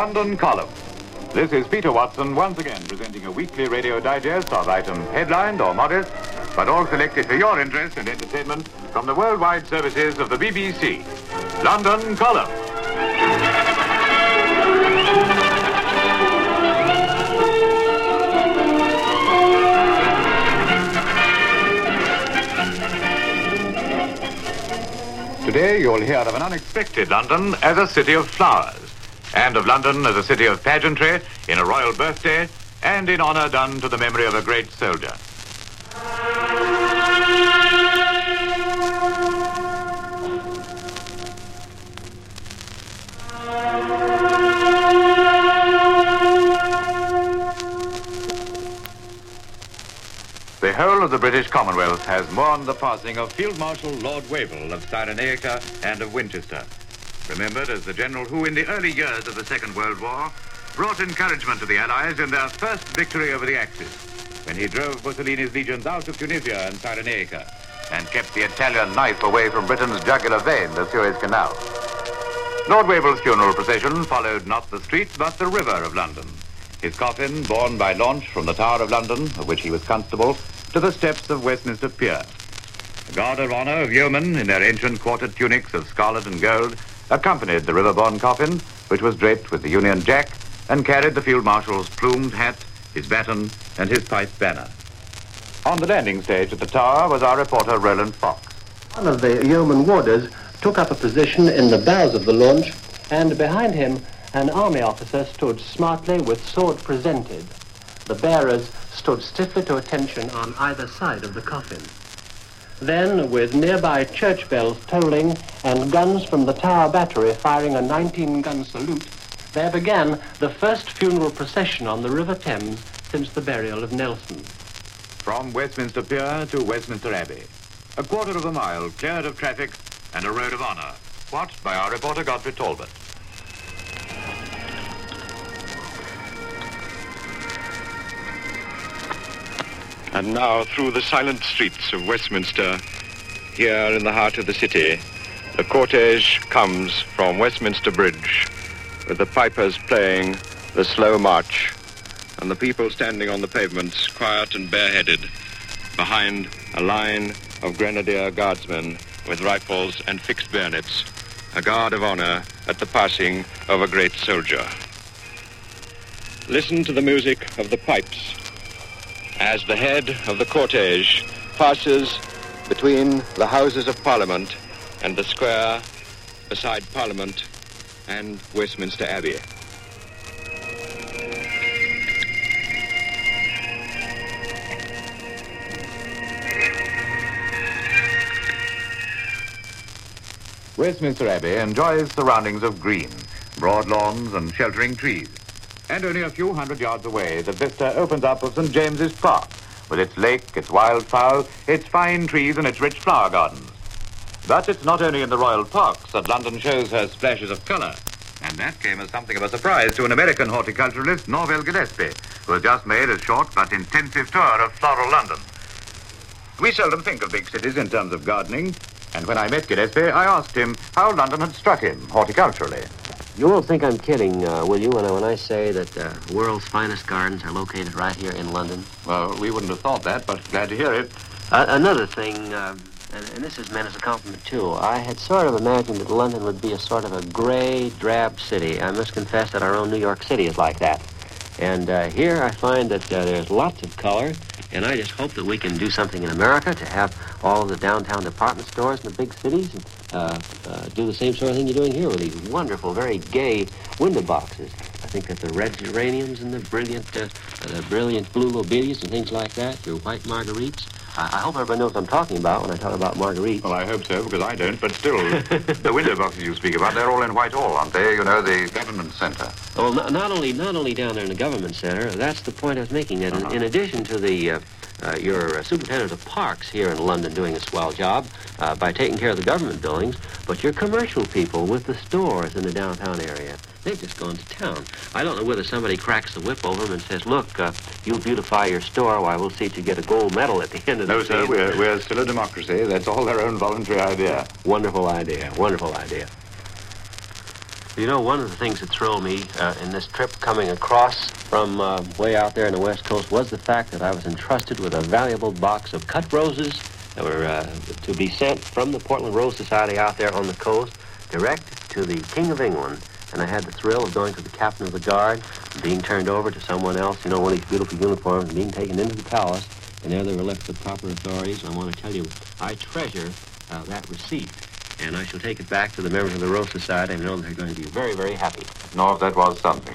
London Column. This is Peter Watson once again presenting a weekly radio digest of items headlined or modest, but all selected for your interest and entertainment from the worldwide services of the BBC. London Column. Today you'll hear of an unexpected London as a city of flowers, and of London as a city of pageantry in a royal birthday and in honour done to the memory of a great soldier. The whole of the British Commonwealth has mourned the passing of Field Marshal Lord Wavell of Cyrenaica and of Winchester, remembered as the general who, in the early years of the Second World War, brought encouragement to the Allies in their first victory over the Axis, when he drove Mussolini's legions out of Tunisia and Cyrenaica and kept the Italian knife away from Britain's jugular vein, the Suez Canal. Lord Wavell's funeral procession followed not the street but the river of London, his coffin borne by launch from the Tower of London, of which he was constable, to the steps of Westminster Pier. A guard of honour of yeomen in their ancient quartered tunics of scarlet and gold accompanied the river-borne coffin, which was draped with the Union Jack and carried the Field Marshal's plumed hat, his baton, and his pipe banner. On the landing stage at the Tower was our reporter Roland Fox. One of the yeoman warders took up a position in the bows of the launch, and behind him an army officer stood smartly with sword presented. The bearers stood stiffly to attention on either side of the coffin. Then, with nearby church bells tolling and guns from the Tower Battery firing a 19-gun salute, there began the first funeral procession on the River Thames since the burial of Nelson. From Westminster Pier to Westminster Abbey, a quarter of a mile cleared of traffic and a road of honour, watched by our reporter Godfrey Talbot. And now, through the silent streets of Westminster, here in the heart of the city, the cortege comes from Westminster Bridge, with the pipers playing the slow march, and the people standing on the pavements, quiet and bareheaded, behind a line of grenadier guardsmen with rifles and fixed bayonets, a guard of honor at the passing of a great soldier. Listen to the music of the pipes as the head of the cortege passes between the Houses of Parliament and the square beside Parliament and Westminster Abbey. Westminster Abbey enjoys surroundings of green, broad lawns and sheltering trees. And only a few hundred yards away, the vista opens up of St. James's Park, with its lake, its wildfowl, its fine trees and its rich flower gardens. But it's not only in the royal parks that London shows her splashes of colour. And that came as something of a surprise to an American horticulturalist, Norvell Gillespie, who has just made a short but intensive tour of floral London. We seldom think of big cities in terms of gardening, and when I met Gillespie, I asked him how London had struck him horticulturally. You won't think I'm kidding, will you, when I say that the world's finest gardens are located right here in London? Well, we wouldn't have thought that, but glad to hear it. Another thing, and this is meant as a compliment, too. I had sort of imagined that London would be a sort of a gray, drab city. I must confess that our own New York City is like that. And here I find that there's lots of color, and I just hope that we can do something in America to have all of the downtown department stores in the big cities and do the same sort of thing you're doing here with these wonderful, very gay window boxes. I think that the red geraniums and the brilliant blue lobelias and things like that, your white marguerites. I hope everybody knows what I'm talking about when I talk about marguerites. Well, I hope so, because I don't, but still, the window boxes you speak about, they're all in Whitehall, aren't they? You know, the government centre. Well, not only down there in the government center, that's the point I was making, that in addition to the your superintendent of parks here in London doing a swell job by taking care of the government buildings, but your commercial people with the stores in the downtown area, they've just gone to town. I don't know whether somebody cracks the whip over them and says, look, you beautify your store, why, we'll see that you get a gold medal at the end of the season. No, sir, we're still a democracy. That's all their own voluntary idea. Wonderful idea, wonderful idea. You know, one of the things that thrilled me in this trip coming across from way out there in the West Coast was the fact that I was entrusted with a valuable box of cut roses that were to be sent from the Portland Rose Society out there on the coast direct to the King of England. And I had the thrill of going to the captain of the guard, being turned over to someone else, you know, one of these beautiful uniforms, and being taken into the palace. And there they were left with proper authorities. And I want to tell you, I treasure that receipt. And I shall take it back to the members of the Rose Society, and I know they're going to be very, very happy. No, that was something.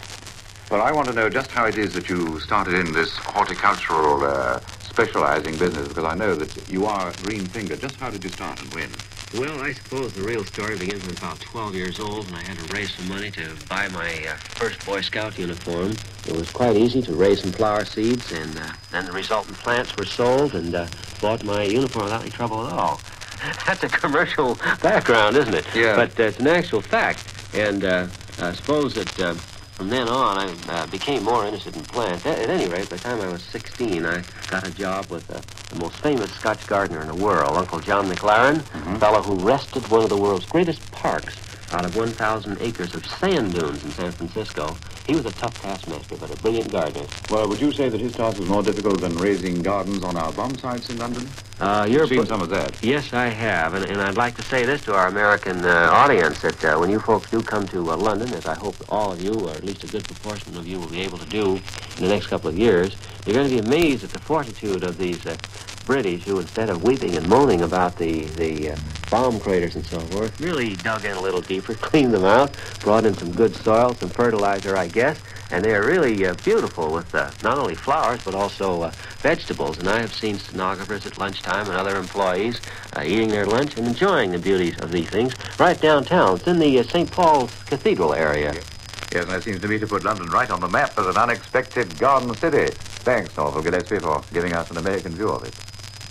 Well, I want to know just how it is that you started in this horticultural specializing business, because I know that you are green-fingered. Just how did you start and when? Well, I suppose the real story begins when I was about 12 years old, and I had to raise some money to buy my first Boy Scout uniform. It was quite easy to raise some flower seeds, and then the resultant plants were sold, and bought my uniform without any trouble at all. That's a commercial background, isn't it? Yeah. But it's an actual fact. And I suppose that from then on, I became more interested in plants. At any rate, by the time I was 16, I got a job with the most famous Scotch gardener in the world, Uncle John McLaren, a fellow who wrested one of the world's greatest parks out of 1,000 acres of sand dunes in San Francisco. He was a tough taskmaster, but a brilliant gardener. Well, would you say that his task was more difficult than raising gardens on our bomb sites in London? You've seen some of that. Yes, I have. And I'd like to say this to our American audience, that when you folks do come to London, as I hope all of you, or at least a good proportion of you, will be able to do in the next couple of years, you're going to be amazed at the fortitude of these British who, instead of weeping and moaning about the bomb craters and so forth, really dug in a little deeper, cleaned them out, brought in some good soil, some fertilizer, I guess, and they are really beautiful with not only flowers but also vegetables. And I have seen stenographers at lunchtime and other employees eating their lunch and enjoying the beauties of these things right downtown. It's in the St. Paul's Cathedral area. Yes, and that seems to me to put London right on the map as an unexpected garden city. Thanks, Norval Gillespie, for giving us an American view of it.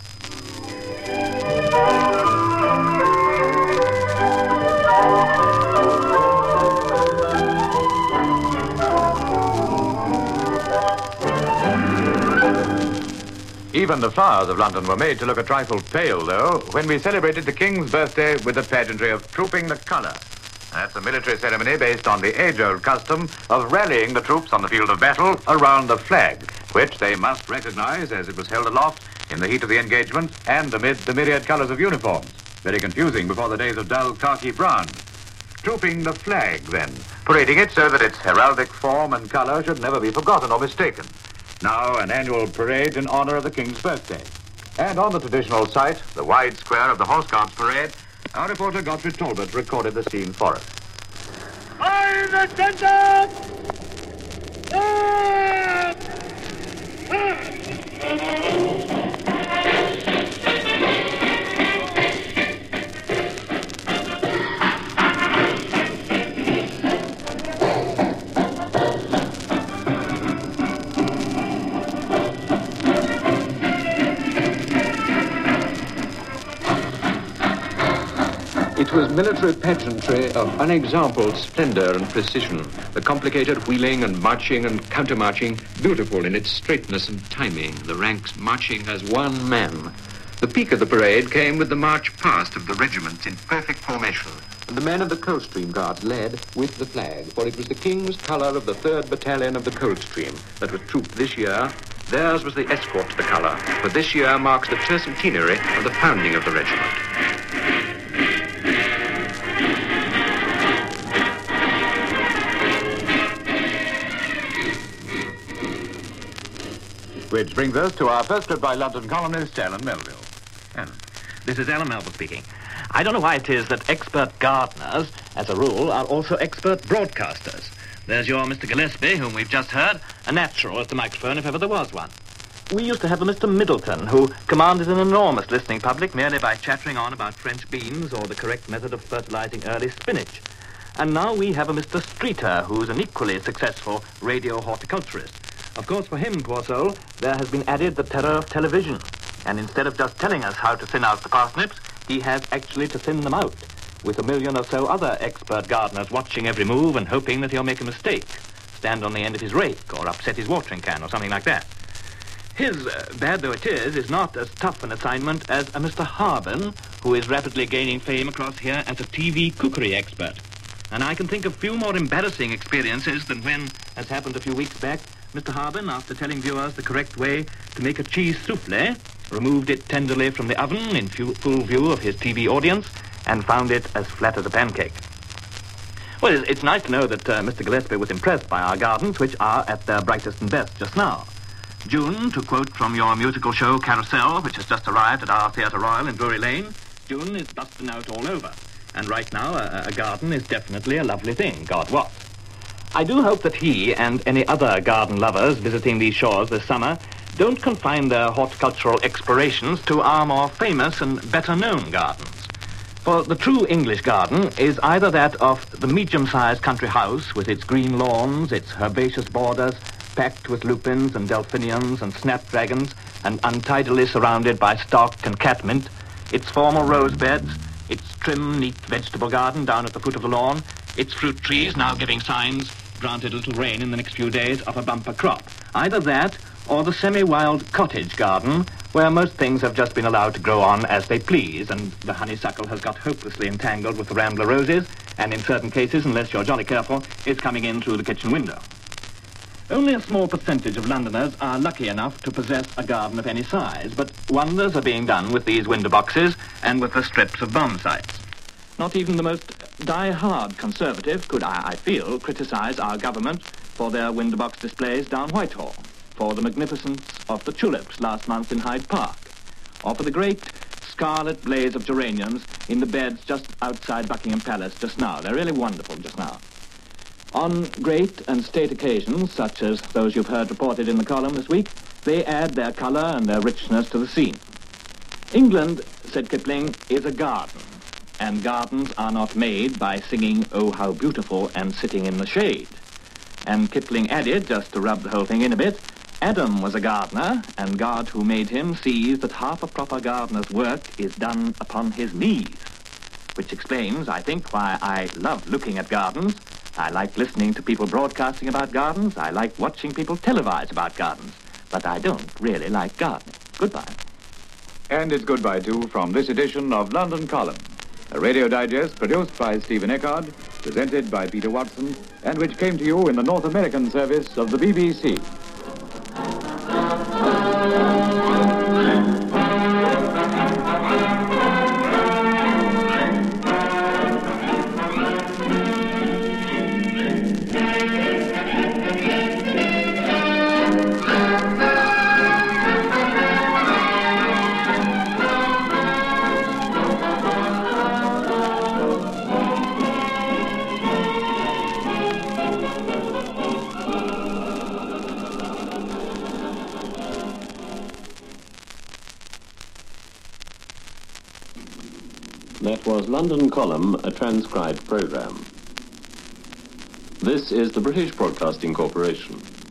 Even the flowers of London were made to look a trifle pale, though, when we celebrated the King's birthday with the pageantry of Trooping the Colour. That's a military ceremony based on the age-old custom of rallying the troops on the field of battle around the flag, which they must recognize as it was held aloft in the heat of the engagement and amid the myriad colors of uniforms. Very confusing before the days of dull khaki brown. Trooping the flag, then, parading it so that its heraldic form and color should never be forgotten or mistaken. Now an annual parade in honor of the King's birthday. And on the traditional site, the wide square of the Horse Guards Parade, our reporter Godfrey Talbot recorded the scene for us. Fire the center! It was military pageantry of unexampled splendor and precision, the complicated wheeling and marching and counter-marching, beautiful in its straightness and timing, the ranks marching as one man. The peak of the parade came with the march past of the regiments in perfect formation, and the men of the Coldstream Guards led with the flag, for it was the King's colour of the 3rd Battalion of the Coldstream that was trooped this year. Theirs was the escort to the colour, for this year marks the tercentenary of the founding of the regiment. Which brings us to our first trip by London columnist Alan Melville. Alan. This is Alan Melville speaking. I don't know why it is that expert gardeners, as a rule, are also expert broadcasters. There's your Mr. Gillespie, whom we've just heard, a natural at the microphone if ever there was one. We used to have a Mr. Middleton, who commanded an enormous listening public merely by chattering on about French beans or the correct method of fertilizing early spinach. And now we have a Mr. Streeter, who's an equally successful radio horticulturist. Of course, for him, poor soul, there has been added the terror of television. And instead of just telling us how to thin out the parsnips, he has actually to thin them out, with a million or so other expert gardeners watching every move and hoping that he'll make a mistake, stand on the end of his rake, or upset his watering can, or something like that. His, bad though it is not as tough an assignment as a Mr. Harbin, who is rapidly gaining fame across here as a TV cookery expert. And I can think of few more embarrassing experiences than when, as happened a few weeks back, Mr. Harbin, after telling viewers the correct way to make a cheese souffle, removed it tenderly from the oven in full view of his TV audience and found it as flat as a pancake. Well, it's nice to know that Mr. Gillespie was impressed by our gardens, which are at their brightest and best just now. June, to quote from your musical show Carousel, which has just arrived at our Theatre Royal in Drury Lane, June is busting out all over. And right now, a garden is definitely a lovely thing, God wot. I do hope that he and any other garden lovers visiting these shores this summer don't confine their horticultural explorations to our more famous and better-known gardens. For the true English garden is either that of the medium-sized country house with its green lawns, its herbaceous borders, packed with lupins and delphiniums and snapdragons, and untidily surrounded by stock and catmint, its formal rose beds, its trim, neat vegetable garden down at the foot of the lawn, its fruit trees now giving signs, granted a little rain in the next few days, of a bumper crop. Either that or the semi-wild cottage garden, where most things have just been allowed to grow on as they please, and the honeysuckle has got hopelessly entangled with the rambler roses, and in certain cases, unless you're jolly careful, it's coming in through the kitchen window. Only a small percentage of Londoners are lucky enough to possess a garden of any size, but wonders are being done with these window boxes and with the strips of bomb sites. Not even the most die-hard conservative could, I feel, criticize our government for their window box displays down Whitehall, for the magnificence of the tulips last month in Hyde Park, or for the great scarlet blaze of geraniums in the beds just outside Buckingham Palace just now. They're really wonderful just now. On great and state occasions, such as those you've heard reported in the column this week, they add their colour and their richness to the scene. England, said Kipling, is a garden, and gardens are not made by singing, "Oh, how beautiful," and sitting in the shade. And Kipling added, just to rub the whole thing in a bit, Adam was a gardener, and God who made him sees that half a proper gardener's work is done upon his knees. Which explains, I think, why I love looking at gardens. I like listening to people broadcasting about gardens. I like watching people televise about gardens. But I don't really like gardening. Goodbye. And it's goodbye, too, from this edition of London Column, a radio digest produced by Stephen Eckard, presented by Peter Watson, and which came to you in the North American service of the BBC. That was London Column, a transcribed programme. This is the British Broadcasting Corporation.